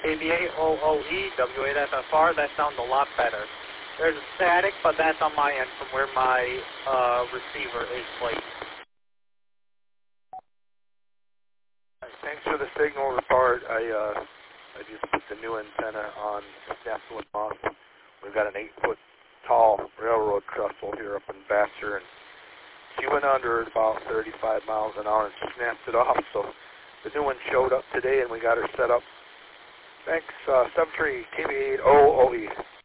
KV8OOE, W8FFR. That sounds a lot better. There's a static, but that's on my end from where my receiver is placed. Thanks for the signal report. I just put the new antenna on Snapwood Moss. We've got an 8-foot tall railroad trestle here up in Vassar, and she went under at about 35 miles an hour and snapped it off. So the new one showed up today, and we got her set up. Thanks, 73 KV8OOE.